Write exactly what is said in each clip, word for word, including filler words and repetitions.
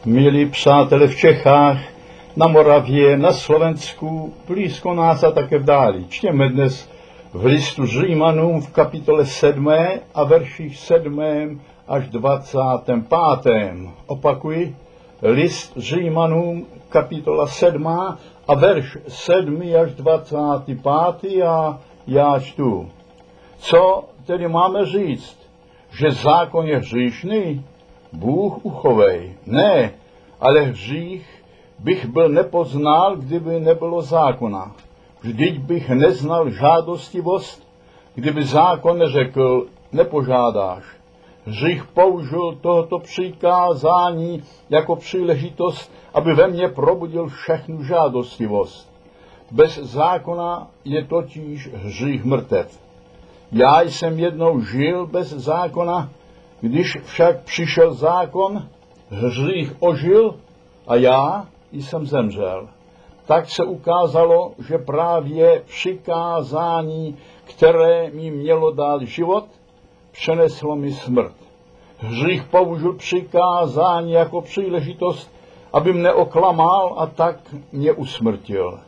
Milí přátelé v Čechách, na Moravě, na Slovensku, blízko nás a také v dáli. Čtěme dnes v listu Římanům v kapitole sedmé a verších sedmém až dvacátém pátém. Opakuji, list Římanům, kapitola sedmá a verš sedmý až dvacátý pátý a já čtu. Co tedy máme říct? Že zákon je hříšný? Bůh uchovej. Ne, ale hřích bych byl nepoznal, kdyby nebylo zákona. Vždyť bych neznal žádostivost, kdyby zákon neřekl, nepožádáš. Hřích použil tohoto přikázání jako příležitost, aby ve mně probudil všechnu žádostivost. Bez zákona je totiž hřích mrtev. Já jsem jednou žil bez zákona, když však přišel zákon, hřích ožil a já jsem zemřel. Tak se ukázalo, že právě přikázání, které mi mělo dát život, přeneslo mi smrt. Hřích použil přikázání jako příležitost, aby mne oklamal a tak mě usmrtil.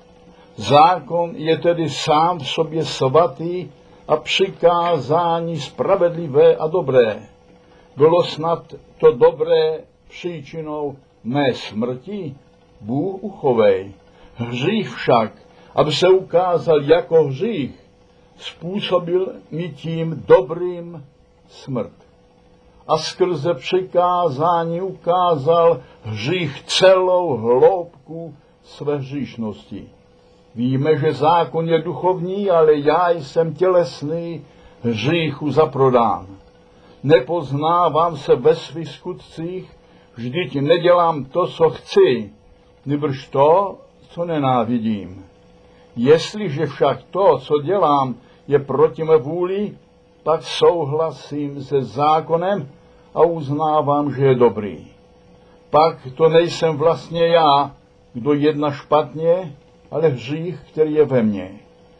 Zákon je tedy sám v sobě svatý a přikázání spravedlivé a dobré. Bylo snad to dobré příčinou mé smrti? Bůh uchovej. Hřích však, aby se ukázal jako hřích, způsobil mi tím dobrým smrt. A skrze přikázání ukázal hřích celou hloubku své hříšnosti. Víme, že zákon je duchovní, ale já jsem tělesný, hříchu zaprodán. Nepoznávám se ve svých skutcích, vždyť nedělám to, co chci, nýbrž to, co nenávidím. Jestliže však to, co dělám, je proti mé vůli, pak souhlasím se zákonem a uznávám, že je dobrý. Pak to nejsem vlastně já, kdo jedná špatně, ale hřích, který je ve mně.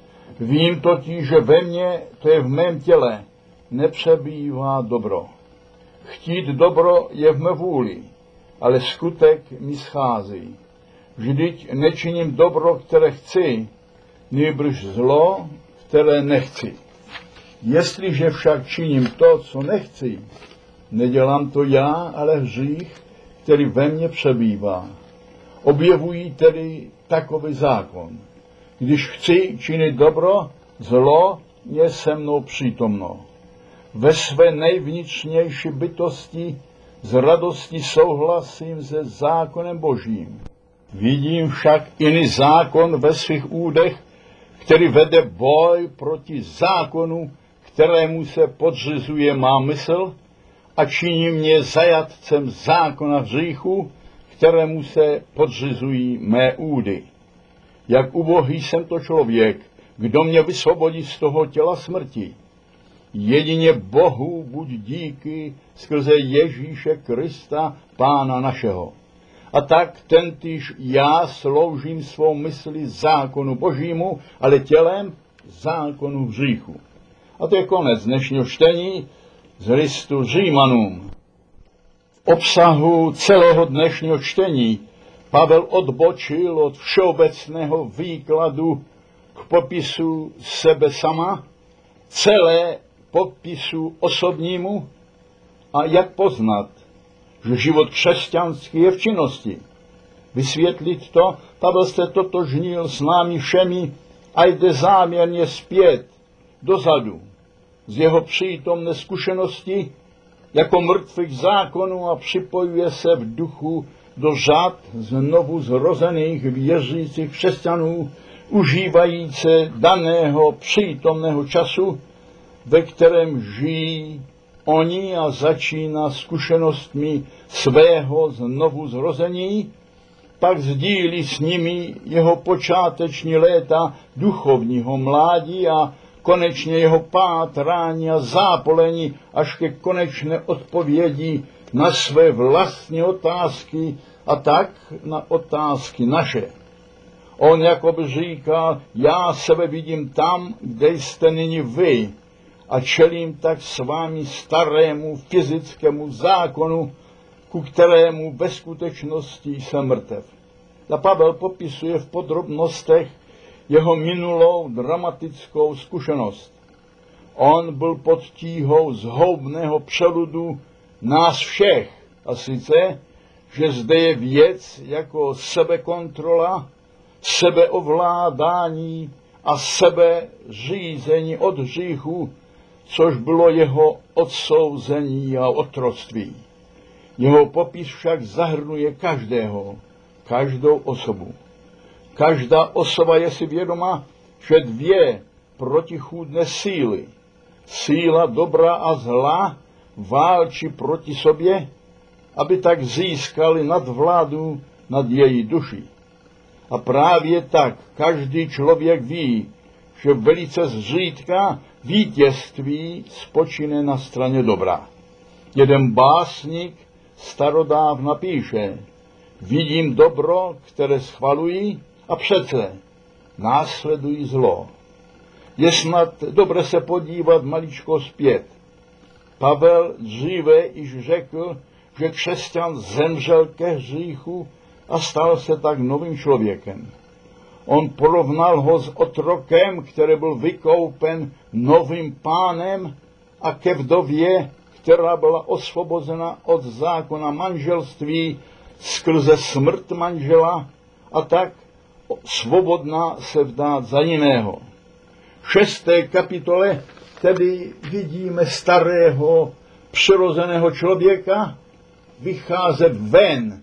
Vím totiž, že ve mně, to je v mém těle, nepřebývá dobro. Chtít dobro je v mé vůli, ale skutek mi schází. Vždyť nečiním dobro, které chci, nýbrž zlo, které nechci. Jestliže však činím to, co nechci, nedělám to já, ale hřích, který ve mně přebývá. Objevují tedy takový zákon. Když chci činit dobro, zlo je se mnou přítomno. Ve své nejvnitřnější bytosti s radostí souhlasím se zákonem Božím. Vidím však jiný zákon ve svých údech, který vede boj proti zákonu, kterému se podřizuje má mysl a činí mě zajatcem zákona hříchu, kterému se podřizují mé údy. Jak ubohý jsem to člověk, kdo mě vysvobodí z toho těla smrti. Jedině Bohu buď díky skrze Ježíše Krista, Pána našeho. A tak tentýž já sloužím svou myslí zákonu Božímu, ale tělem zákonu hříchu. A to je konec dnešního čtení z listu Římanům. V obsahu celého dnešního čtení Pavel odbočil od všeobecného výkladu k popisu sebe sama, celé popisu osobnímu a jak poznat, že život křesťanský je v činnosti. Vysvětlit to, Pavel se totožnil s námi všemi a jde záměrně zpět, dozadu, z jeho přítomné zkušenosti jako mrtvých zákonů a připojuje se v duchu do řad znovu zrozených věřících křesťanů, užívající daného přítomného času, ve kterém žijí oni a začíná zkušenostmi svého znovu zrození, pak sdílí s nimi jeho počáteční léta duchovního mládí a konečně jeho pátrání a zápolení až ke konečné odpovědi na své vlastní otázky a tak na otázky naše. On jakoby říká, já sebe vidím tam, kde jste nyní vy, a čelím tak s vámi starému fyzickému zákonu, ku kterému ve skutečnosti jsem mrtev. A Pavel popisuje v podrobnostech jeho minulou dramatickou zkušenost. On byl pod tíhou zhoubného přeludu nás všech, a sice, že zde je věc jako sebekontrola, sebeovládání a sebeřízení od hříchu, což bylo jeho odsouzení a otroctví. Jeho popis však zahrnuje každého, každou osobu. Každá osoba je si vědoma, že dvě protichůdné síly, síla dobra a zla, válčí proti sobě, aby tak získali nadvládu nad její duší. A právě tak každý člověk ví, že velice zřídka vítězství spočine na straně dobra. Jeden básník starodávna píše: vidím dobro, které schvalují, a přece následují zlo. Je snad dobré se podívat maličko zpět. Pavel dříve již řekl, že křesťan zemřel ke hříchu a stal se tak novým člověkem. On porovnal ho s otrokem, který byl vykoupen novým pánem, a ke vdově, která byla osvobozena od zákona manželství skrze smrt manžela a tak svobodná se vdát za jiného. V šesté kapitole tedy vidíme starého přirozeného člověka vycházet ven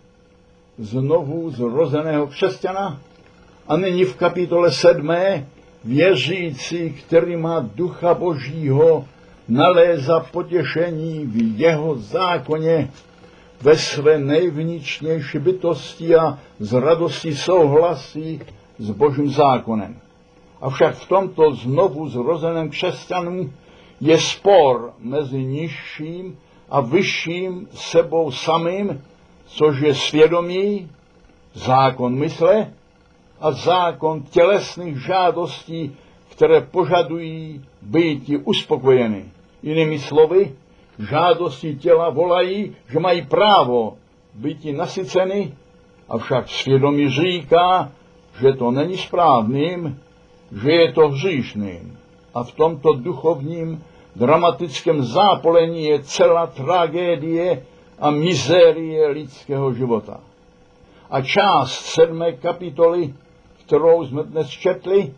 znovu zrozeného křesťana, a nyní v kapitole sedmé věřící, který má ducha Božího, nalézá potěšení v jeho zákoně, ve své nejvnitřnější bytosti a z radostí souhlasí s Božím zákonem. Avšak v tomto znovu zrozeném křesťanu je spor mezi nižším a vyšším sebou samým, což je svědomí, zákon mysle a zákon tělesných žádostí, které požadují být uspokojeny. Jinými slovy, žádosti těla volají, že mají právo být nasyceny, avšak svědomí říká, že to není správným, že je to hříšným. A v tomto duchovním dramatickém zápolení je celá tragédie a mizérie lidského života. A část sedmé kapitoly, kterou jsme dnes četli,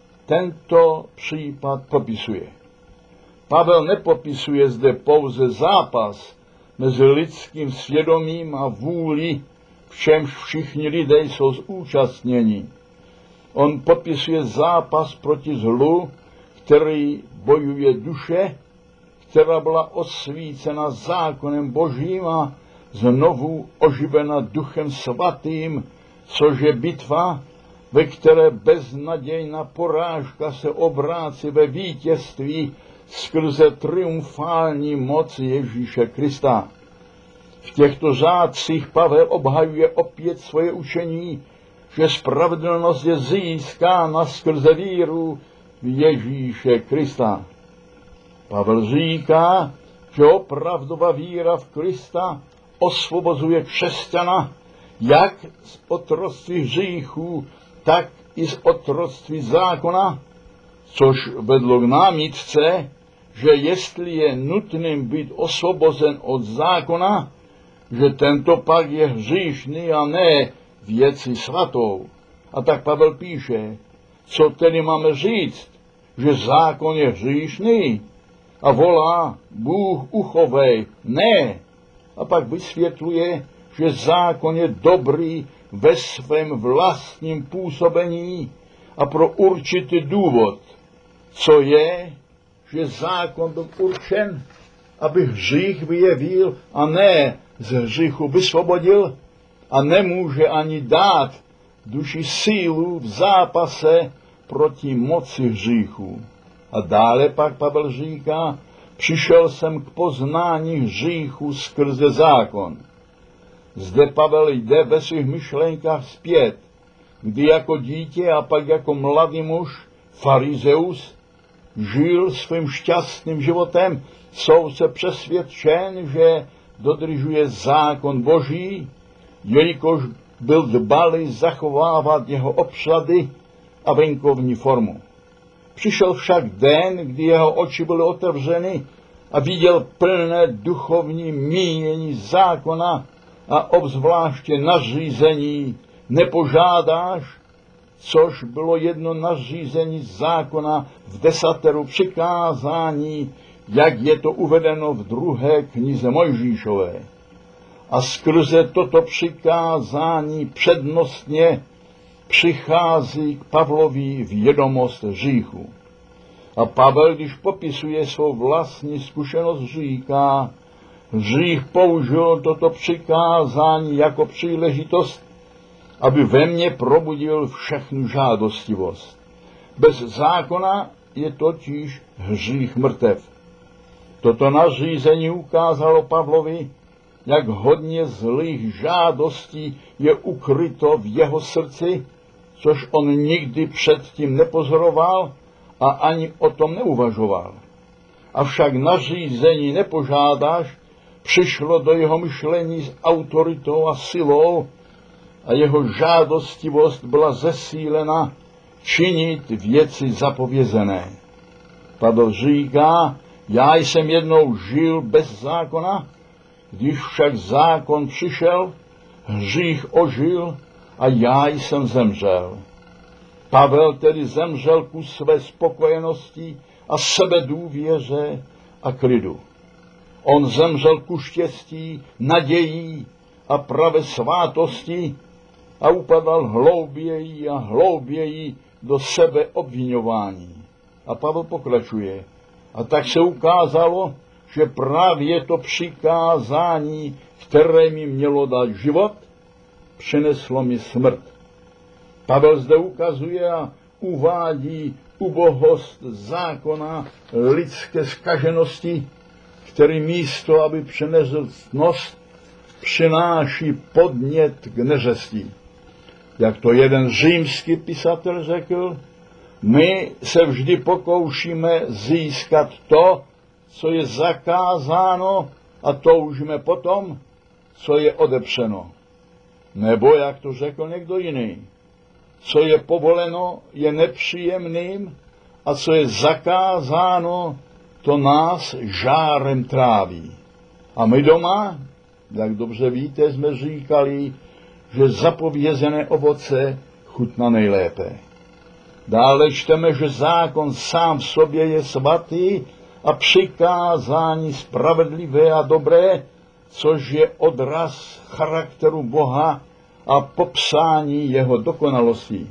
tento případ popisuje. Pavel nepopisuje zde pouze zápas mezi lidským svědomím a vůlí, v čemž všichni lidé jsou zúčastněni. On popisuje zápas proti zlu, který bojuje duše, která byla osvícena zákonem Božím a znovu oživena Duchem Svatým, což je bitva, ve které beznadějná porážka se obrácí ve vítězství skrze triumfální moc Ježíše Krista. V těchto řádcích Pavel obhajuje opět svoje učení, že spravedlnost je získána skrze víru v Ježíše Krista. Pavel říká, že opravdová víra v Krista osvobozuje křesťana jak z otroctví hříchů, tak i z otroctví zákona, což vedlo k námitce, že jestli je nutným být osvobozen od zákona, že tento pak je hříšný a ne věci svatou. A tak Pavel píše, co tedy máme říct, že zákon je hříšný, a volá, Bůh uchovej, ne. A pak vysvětluje, že zákon je dobrý ve svém vlastním působení a pro určitý důvod, co je, že zákon byl určen, aby hřích vyjevil a ne z hříchu vysvobodil, a nemůže ani dát duši sílu v zápase proti moci hříchu. A dále pak Pavel říká, přišel jsem k poznání hříchu skrze zákon. Zde Pavel jde ve svých myšlenkách zpět, kdy jako dítě a pak jako mladý muž, farizeus, žil svým šťastným životem, jsou se přesvědčen, že dodržuje zákon Boží, jelikož byl dbalý zachovávat jeho obřady a venkovní formu. Přišel však den, kdy jeho oči byly otevřeny a viděl plné duchovní mínění zákona a obzvláště nařízení nepožádáš, což bylo jedno nařízení zákona v desateru přikázání, jak je to uvedeno v druhé knize Mojžíšové. A skrze toto přikázání přednostně přichází k Pavlovi vědomost hříchu. A Pavel, když popisuje svou vlastní zkušenost, říká, hřích použil toto přikázání jako příležitost, aby ve mně probudil všechnu žádostivost. Bez zákona je totiž hřích mrtev. Toto nařízení ukázalo Pavlovi, jak hodně zlých žádostí je ukryto v jeho srdci, což on nikdy předtím nepozoroval a ani o tom neuvažoval. Avšak nařízení nepožádáš přišlo do jeho myšlení s autoritou a silou a jeho žádostivost byla zesílena činit věci zapovězené. Pavel říká, já jsem jednou žil bez zákona, když však zákon přišel, hřích ožil a já jsem zemřel. Pavel tedy zemřel ku své spokojenosti a sebedůvěře a klidu. On zemřel ku štěstí, nadějí a pravé svátosti a upadal hlouběji a hlouběji do sebeobviňování. A Pavel pokračuje. A tak se ukázalo, že právě to přikázání, které mi mělo dát život, přineslo mi smrt. Pavel zde ukazuje a uvádí ubohost zákona lidské zkaženosti, který místo, aby přinesl ctnost, přináší podnět k neřesti. Jak to jeden římský pisatel řekl, my se vždy pokoušíme získat to, co je zakázáno, a toužíme potom, co je odepřeno. Nebo, jak to řekl někdo jiný, co je povoleno, je nepříjemným a co je zakázáno, to nás žárem tráví. A my doma, jak dobře víte, jsme říkali, že zapovězené ovoce chutná nejlépe. Dále čteme, že zákon sám v sobě je svatý a přikázání spravedlivé a dobré, což je odraz charakteru Boha a popsání jeho dokonalosti.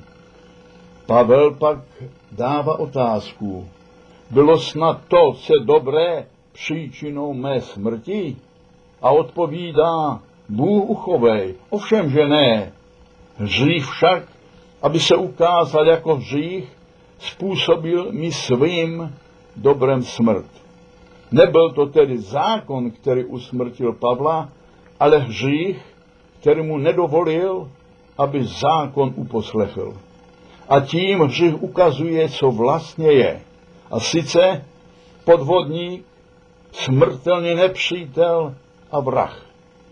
Pavel pak dává otázku. Bylo snad to, co je dobré, příčinou mé smrti? A odpovídá, Bůh uchovej, ovšem, že ne. Hřích však, aby se ukázal jako hřích, způsobil mi svým dobrem smrt. Nebyl to tedy zákon, který usmrtil Pavla, ale hřích, který mu nedovolil, aby zákon uposlechl. A tím hřích ukazuje, co vlastně je. A sice podvodník, smrtelný nepřítel a vrah.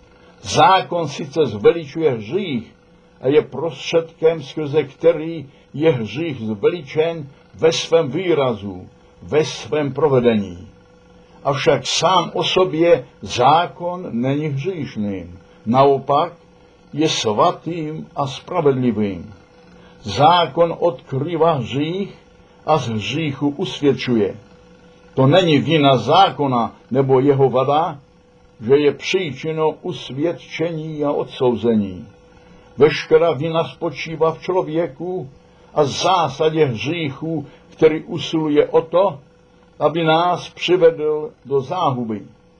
Zákon sice zveličuje hřích a je prostředkem, skrze který je hřích zveličen ve svém výrazu, ve svém provedení. Avšak sám o sobě zákon není hříšným. Naopak je svatým a spravedlivým. Zákon odkrývá hřích a z hříchu usvědčuje. To není vina zákona nebo jeho vada, že je příčinou usvědčení a odsouzení. Veškerá vina spočívá v člověku a zásadě hříchu, který usiluje o to, aby nás přivedl do záhuby.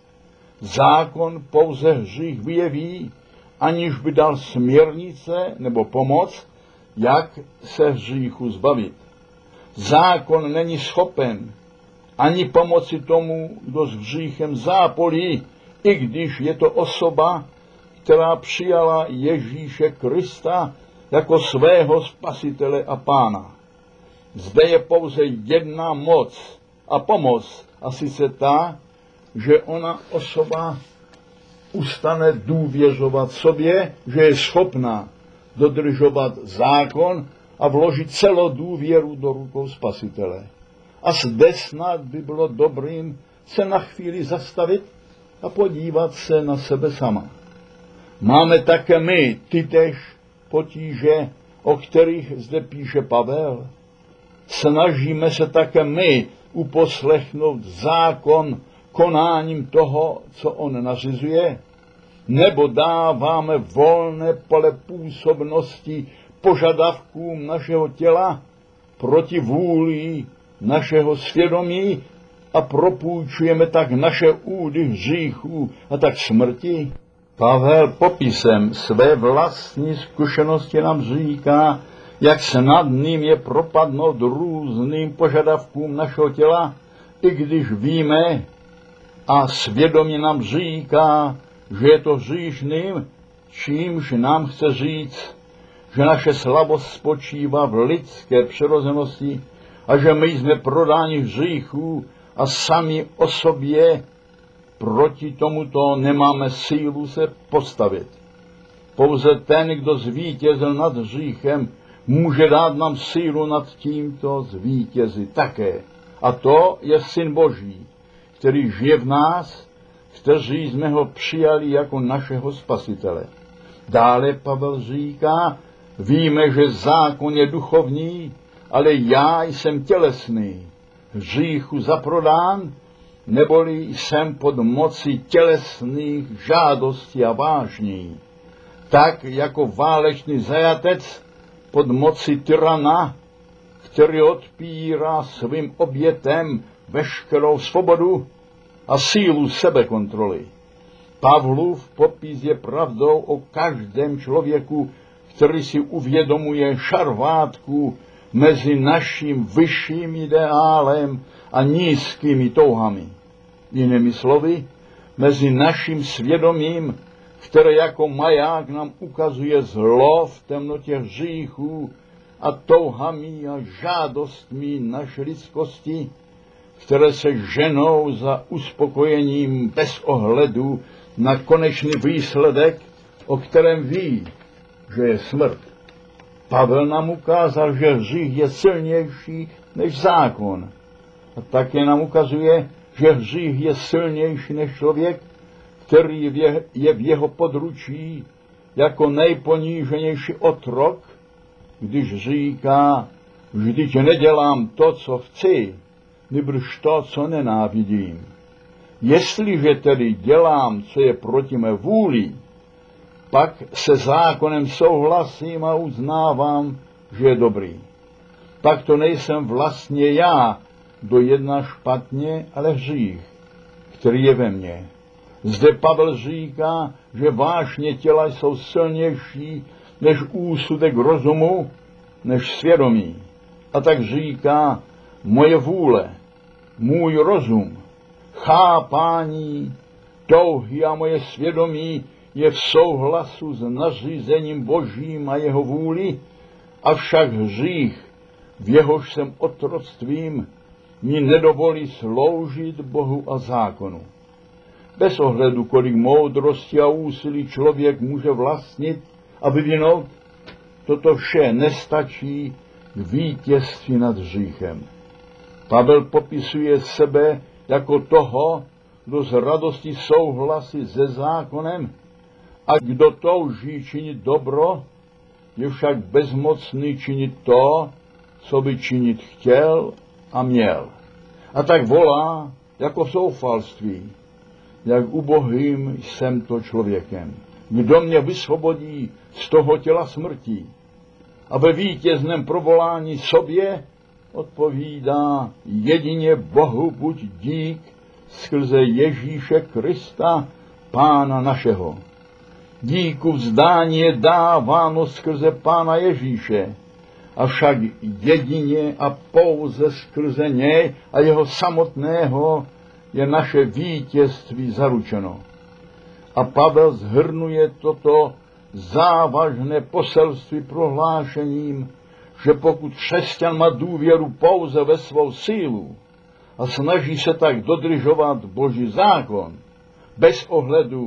Zákon pouze hřích vyjeví, aniž by dal směrnice nebo pomoc, jak se hříchu zbavit. Zákon není schopen ani pomoci tomu, kdo s hříchem zápolí, i když je to osoba, která přijala Ježíše Krista jako svého spasitele a pána. Zde je pouze jedna moc a pomoc, a sice ta, že ona osoba ustane důvěřovat sobě, že je schopná dodržovat zákon a vložit celou důvěru do rukou Spasitele. A zde snad by bylo dobrým se na chvíli zastavit a podívat se na sebe sama. Máme také my tytéž potíže, o kterých zde píše Pavel. Snažíme se také my uposlechnout zákon konáním toho, co on nařizuje, nebo dáváme volné pole působnosti požadavkům našeho těla proti vůli našeho svědomí a propůjčujeme tak naše údy hříchů a tak smrti. Pavel popisem své vlastní zkušenosti nám říká, jak snadným je propadnout různým požadavkům našeho těla, i když víme a svědomí nám říká, že je to hříšným, čímž nám chce říct, že naše slabost spočívá v lidské přirozenosti a že my jsme prodáni hříchů a sami o sobě proti tomuto nemáme sílu se postavit. Pouze ten, kdo zvítězil nad hříchem, může dát nám sílu nad tímto zvítězit také. A to je Syn Boží, který žije v nás, kteří jsme ho přijali jako našeho Spasitele. Dále Pavel říká, víme, že zákon je duchovní, ale já jsem tělesný, hříchu zaprodán, neboli jsem pod mocí tělesných žádostí a vážní. Tak jako válečný zajatec pod mocí tyrana, který odpírá svým obětem veškerou svobodu a sílu sebekontroly. Pavlův popis je pravdou o každém člověku, který si uvědomuje šarvátku mezi naším vyšším ideálem a nízkými touhami. Jinými slovy, mezi naším svědomím, které jako maják nám ukazuje zlo v temnotě hříchů a touhami a žádostmi naší lidskosti, které se ženou za uspokojením bez ohledu na konečný výsledek, o kterém ví, že je smrt. Pavel nám ukázal, že hřích je silnější než zákon. A také nám ukazuje, že hřích je silnější než člověk, který je v jeho područí jako nejponíženější otrok, když říká, vždyť nedělám to, co chci, nýbrž to, co nenávidím. Jestliže tedy dělám, co je proti mé vůli, pak se zákonem souhlasím a uznávám, že je dobrý. Pak to nejsem vlastně já, kdo jedná špatně, ale hřích, který je ve mně. Zde Pavel říká, že vášně těla jsou silnější než úsudek rozumu, než svědomí. A tak říká, moje vůle, můj rozum, chápání, touhy a moje svědomí je v souhlasu s nařízením Božím a jeho vůli, avšak hřích, v jehož jsem otroctvím, mi nedovolí sloužit Bohu a zákonu. Bez ohledu, kolik moudrosti a úsilí člověk může vlastnit a vyvinout, toto vše nestačí k vítězství nad hříchem. Pavel popisuje sebe jako toho, kdo z radosti souhlasí se zákonem a kdo touží činit dobro, je však bezmocný činit to, co by činit chtěl a měl. A tak volá jako v zoufalství, jak ubohým jsem to člověkem. Kdo mě vysvobodí z toho těla smrti? A ve vítězném provolání sobě odpovídá jedině Bohu buď dík skrze Ježíše Krista, Pána našeho. Díku vzdání je dáváno skrze Pána Ježíše, avšak jedině a pouze skrze něj a jeho samotného je naše vítězství zaručeno. A Pavel zhrnuje toto závažné poselství prohlášením, že pokud křesťan má důvěru pouze ve svou sílu a snaží se tak dodržovat Boží zákon, bez ohledu,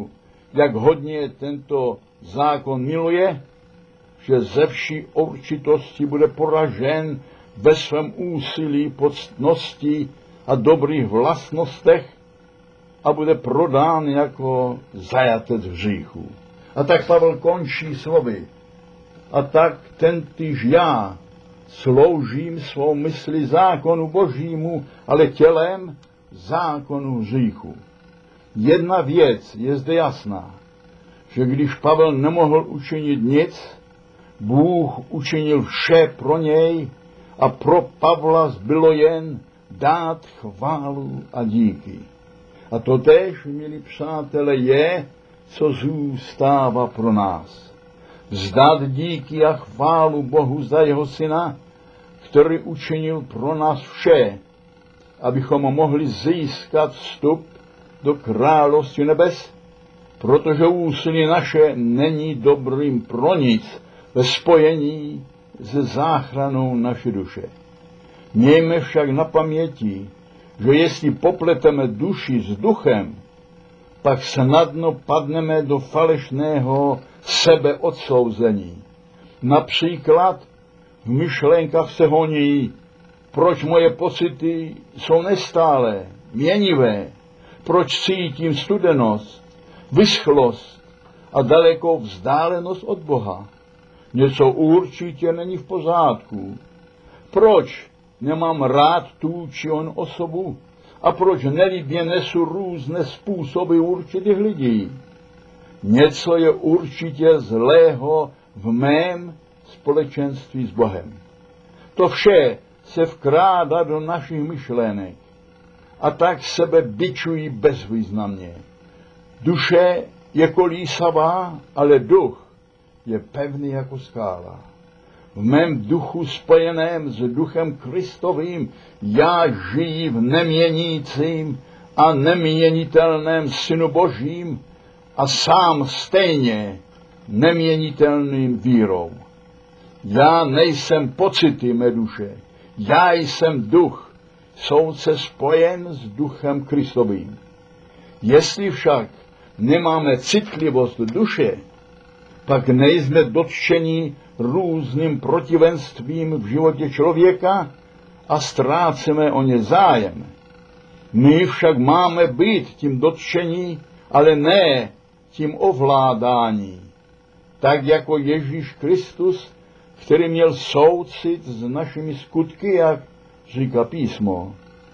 jak hodně tento zákon miluje, že ze vší určitosti bude poražen ve svém úsilí, poctnosti a dobrých vlastnostech a bude prodán jako zajatec hříchu. A tak Pavel končí slovy. A tak tentýž já sloužím svou mysli zákonu Božímu, ale tělem zákonu hříchu. Jedna věc je zde jasná, že když Pavel nemohl učinit nic, Bůh učinil vše pro něj a pro Pavla zbylo jen dát chválu a díky. A to též, milí přátelé, je, co zůstává pro nás. Vzdát díky a chválu Bohu za jeho syna, který učinil pro nás vše, abychom mohli získat vstup do království nebes, protože úsilí naše není dobrým pro nic ve spojení se záchranou naší duše. Mějme však na paměti, že jestli popleteme duši s duchem, pak snadno padneme do falešného sebeodsouzení. Například v myšlenkách se honí, proč moje pocity jsou nestálé, měnivé, proč cítím studenost, vyschlost a dalekou vzdálenost od Boha. Něco určitě není v pořádku. Proč nemám rád tu či on osobu a proč nelibě nesu různé způsoby určitých lidí? Něco je určitě zlého v mém společenství s Bohem. To vše se vkrádá do našich myšlenek a tak sebe bičují bezvýznamně. Duše je kolísavá, ale duch je pevný jako skála. V mém duchu spojeném s duchem Kristovým já žiji v neměnícím a neměnitelném Synu Božím a sám stejně neměnitelným vírou. Já nejsem pocity mé duše, já jsem duch, souce spojen s duchem Kristovým. Jestli však nemáme citlivost duše, pak nejsme dotčeni různým protivenstvím v životě člověka a ztrácíme o ně zájem. My však máme být tím dotčení, ale ne tím ovládání. Tak jako Ježíš Kristus, který měl soucit s našimi skutky, jak říká písmo.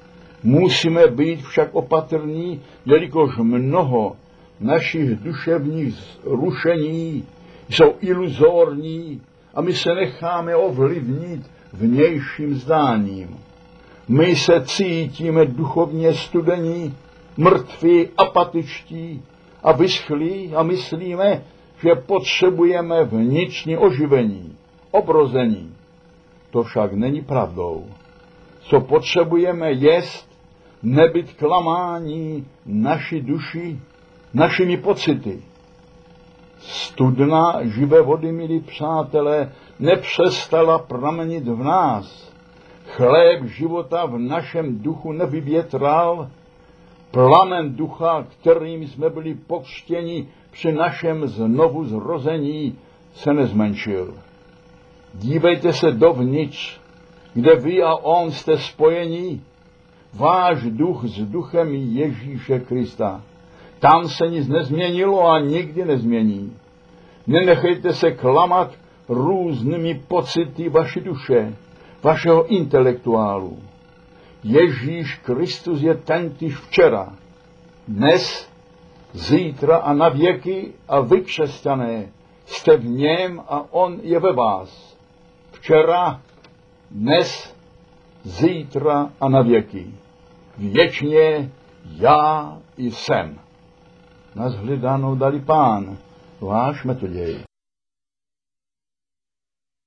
Musíme být však opatrní, jelikož mnoho našich duševních rušení jsou iluzorní a my se necháme ovlivnit vnějším zdáním. My se cítíme duchovně studení, mrtví, apatičtí a vyschlí a myslíme, že potřebujeme vnitřní oživení, obrození. To však není pravdou. Co potřebujeme jest nebyt klamání naší duši, našimi pocity. Studna živé vody, milí přátelé, nepřestala pramenit v nás. Chléb života v našem duchu nevyvětral. Plamen ducha, kterým jsme byli pokřtěni při našem znovu zrození, se nezmenšil. Dívejte se dovnitř, kde vy a on jste spojení, váš duch s duchem Ježíše Krista. Tam se nic nezměnilo a nikdy nezmění. Nenechejte se klamat různými pocity vaší duše, vašeho intelektuálu. Ježíš Kristus je tentýž včera, dnes, zítra a na věky a vy, křesťané, jste v něm a on je ve vás. Včera, dnes, zítra a na věky. Věčně já jsem. Na shledanou dali Pán, váš Metoděj.